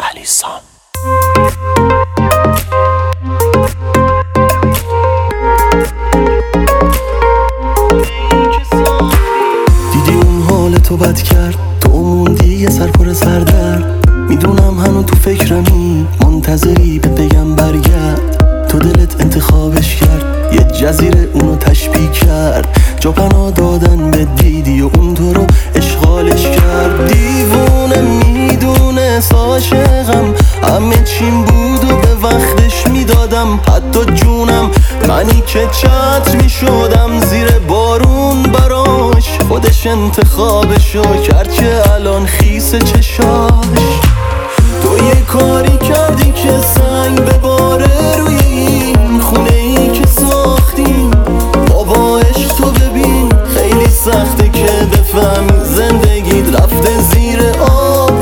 علیسان. دیدی اون حال تو بد کرد، تو موندی یه سر پر سردرد. میدونم هنو تو فکرمی، منتظری بهت بگم برگرد. تو دلت انتخابش کرد، یه جزیره اونو تشبیه کرد. جا پناه دادن به دیدی و اون تو رو اشغالش کرد. دیوونه میدونه عاشقم، همه چیم بود و به وقتش میدادم. حتی جونم منی که چتر میشدم زیر بارون براش. خودش انتخابشو کرد که الان خیس چشاش. تو یه کاری کردی که سنگ بباره روی این خونه ای که ساختیم. بابا عشق تو ببین خیلی سخته که بفهمی زندگیت رفته زیر آب.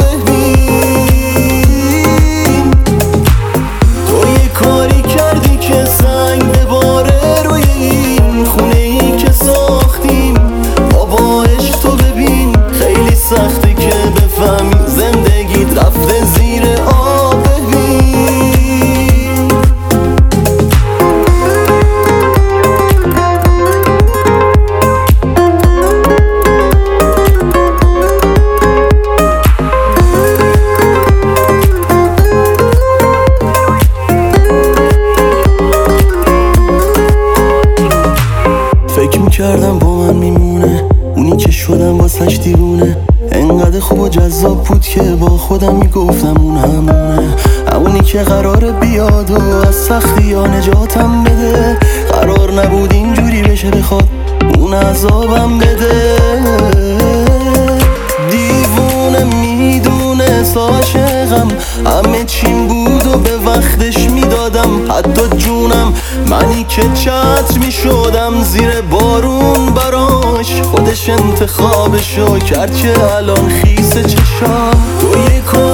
ببین تو یه کاری کردی که سنگ بباره روی این خونه ای که ساختیم. بابا عشق تو ببین خیلی سخته که بفهمی زندگیت رفته زیر آب. فکر میکردم با من میمونه، اونی که شدم واسش دیوونه. انقدر خوب و جذاب بود که با خودم میگفتم اون همونه. اونی که قراره بیاد و از سختی ها نجاتم بده. قرار نبود اینجوری بشه بخواد اون عذابم بده. دیوونه میدونه عاشقم، همه چیم بود و به وقتش میدادم. حتی جونم منی که چتر میشدم زیر بارون براش. خودش انتخابشو کرد که الان خیس چشام. تو یه